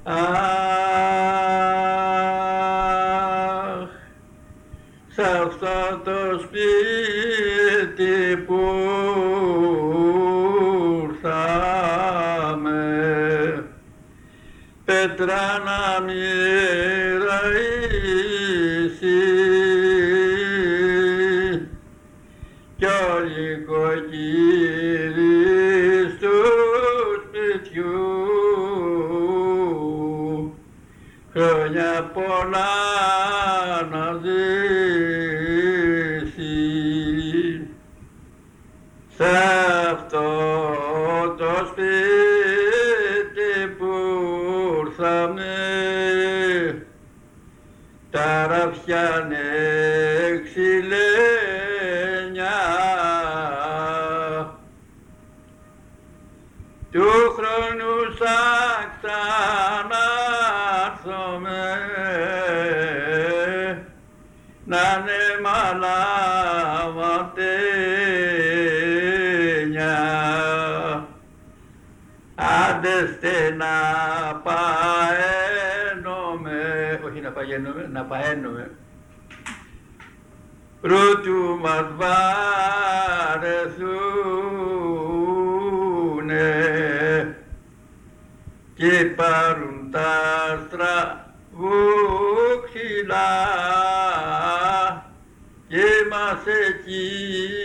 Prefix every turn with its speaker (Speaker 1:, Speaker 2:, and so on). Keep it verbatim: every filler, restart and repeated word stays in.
Speaker 1: Αχ, σ' αυτό το σπίτι που ήρθαμε, πέτρα να μοιραήσει κι όλοι οι κοκκύροι του σπιτιού χρόνια πολλά να ζήσει. Σ' αυτό το σπίτι που ήρθαμε, τα ραφιά είναι ξυλένια, του χρόνου σαν ξανάρθουμε να είναι μαλαματένια. Άντε στενά παένουμε, όχι να παγαίνουμε, να παένουμε, πρώτου μας βαρεθούνε και πάρουν τα στραβούξυλα και μας εκεί